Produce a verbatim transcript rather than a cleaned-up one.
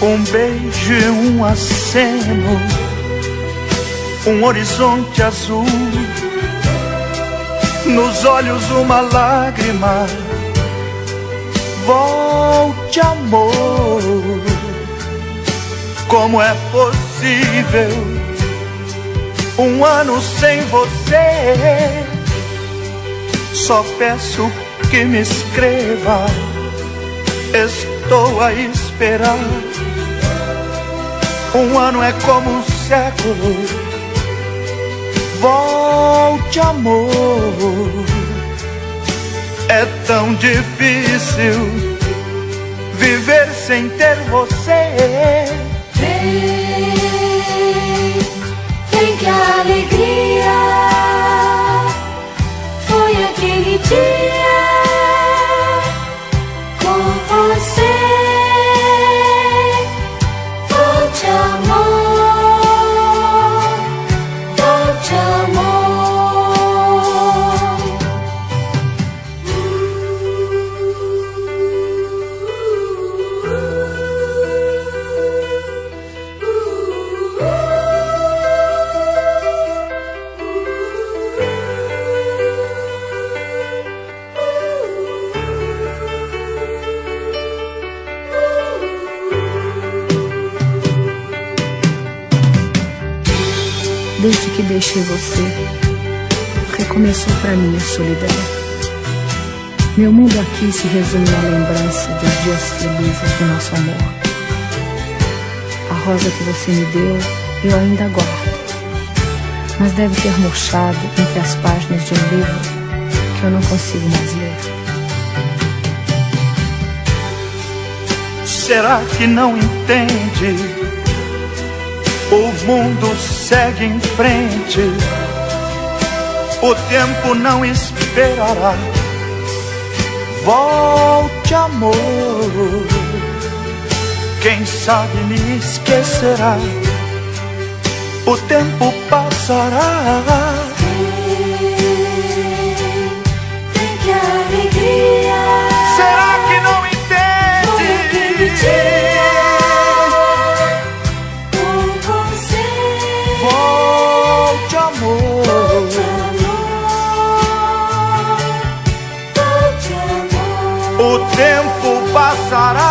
Um beijo e um aceno, um horizonte azul, nos olhos uma lágrima. Volte, amor. Como é possível um ano sem você? Só peço que me escreva, estou a esperar. Um ano é como um século. Volte, amor. É tão difícil viver sem ter você. Vem, vem que a alegria foi aquele dia com você. Volte, amor, volte, amor. Desde que deixei você, recomeçou pra mim a solidão. Meu mundo aqui se resume à lembrança dos dias felizes do nosso amor. A rosa que você me deu, eu ainda guardo, mas deve ter murchado entre as páginas de um livro que eu não consigo mais ler. Será que não entende? O mundo segue em frente, o tempo não esperará. Volte, amor. Quem sabe me esquecerá, o tempo passará. Vem que a alegria. Será que não entende? Volte, amor. O tempo passará.